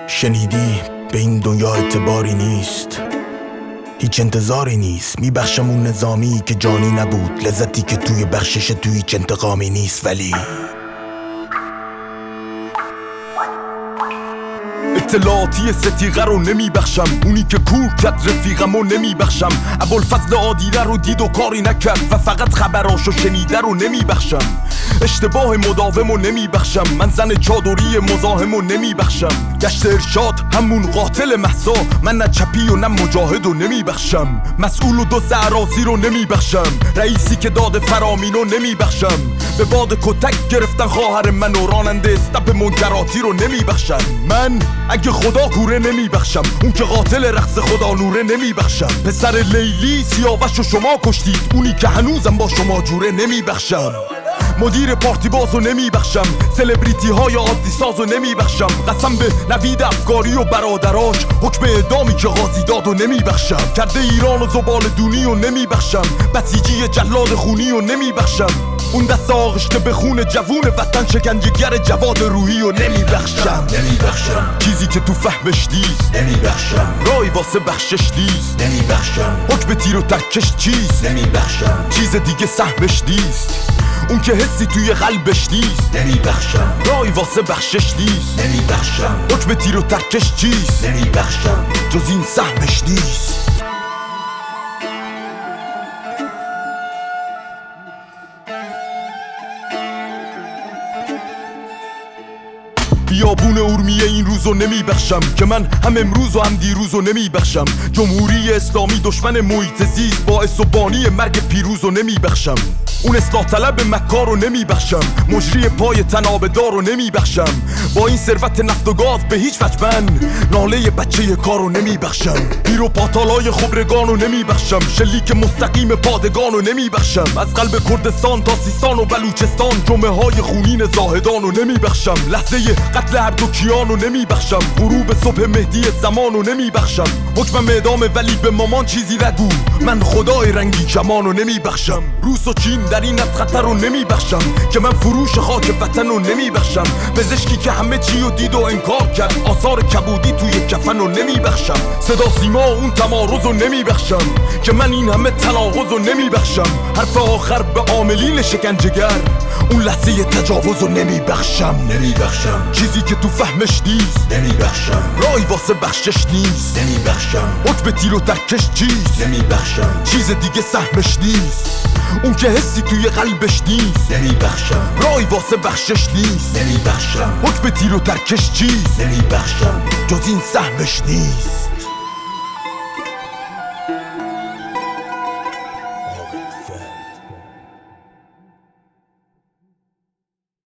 شنیدی به این دنیا اعتباری نیست، هیچ انتظاری نیست. میبخشم اون نظامی که جانی نبود، لذتی که توی بخشش توی هیچ انتقامی نیست. ولی اطلاعاتی ستیغه رو نمیبخشم، اونی که کور کرد رفیقم رو نمیبخشم. ابوالفضل عادیره رو دید و کاری نکرد و فقط خبراشو شنیده رو نمیبخشم. اشتباه مداوم رو نمیبخشم، من زن چادری مزاحم رو نمیبخشم. گشت ارشاد همون قاتل مهسا، من نه چپی و نه مجاهد رو نمیبخشم. مسئول و دزد اراضی رو نمیبخشم، رئیسی که داد فرامین رو نمیبخشم. به باد کتک گرفتن خواهر من و راننده استپ منکراتی رو نمیبخشم. من اگه خدا کوره نمیبخشم، اون که قاتل رقص خدا نوره نمیبخشم. پسر لیلی سیاوش رو شما کشتید، اونی که هنوزم با شما جوره نمیبخشم. مدیر پارتی بازو نمیبخشم، سلبریتی های عادی سازو نمیبخشم. قسم به نوید افکاری و برادراش، حکم اعدامی که قاضی دادو نمیبخشم. کرده ایران و زبال دونی و نمیبخشم، بسیجی جلاد خونی و نمیبخشم. اون دست آغشته به خون جوون وطن، شکنجهگر جواد روحی و نمیبخشم. چیزی که تو فهمش نیست نمیبخشم، رای واسه بخشش نیست نمیبخشم. حکم تیر و ترکش چیست نمیبخشم، چیز دیگه سهمش نیست. اون که حسی توی قلبش نیست نمیبخشم، رای واسه بخشش نیست نمیبخشم. حکم تیر و ترکش چیست نمیبخشم، جز این سهمش نیست. بیابون اورمیه این روزو نمیبخشم، که من هم امروز و هم دیروزو نمیبخشم. جمهوری اسلامی دشمن محیط زیست، باعث و بانی مرگ پیروزو نمیبخشم. اون اصلاح طلب مکار رو نمیبخشم، مجری پای تنابدار رو نمیبخشم. با این ثروت نفت و گاز به هیچ وجه من ناله بچه کار رو نمیبخشم. پیر و پاتالای خبرگان رو نمیبخشم، شلیک مستقیم پادگان رو نمیبخشم. از قلب کردستان تا سیستان و بلوچستان، جمعه های خونین زاهدان رو نمیبخشم. لحظه قتل هر دو کیان رو نمیبخشم، غروب صبح مهدی زمان رو نمیبخشم. حکمم اعدام ولی به مامان چیزی نگو، من خدای رنگی کمان رو نمیبخشم. روس و چین در این از خطر رو نمیبخشم، که من فروش خاک وطن رو نمیبخشم. پزشکی که همه چی رو دید و انکار کرد، آثار کبودی توی کفن رو نمیبخشم. صدا سیما اون تمارز رو نمیبخشم، که من این همه تناقض رو نمیبخشم. حرف آخر به عاملین شکنجهگر، اون لحظه تجاوز رو نمیبخشم. چیزی که تو فهمش نیست نمیبخشم، رای واسه بخشش نیست نمیبخشم. حکم تیر و ترکش چیست نمیبخشم، چیز دیگه سهمش نیست. اون که حسی توی قلبش نیست نمیبخشم، رای واسه بخشش نیست نمیبخشم. حکم تیر و ترکش چیست نمیبخشم، جز این سهمش نیست.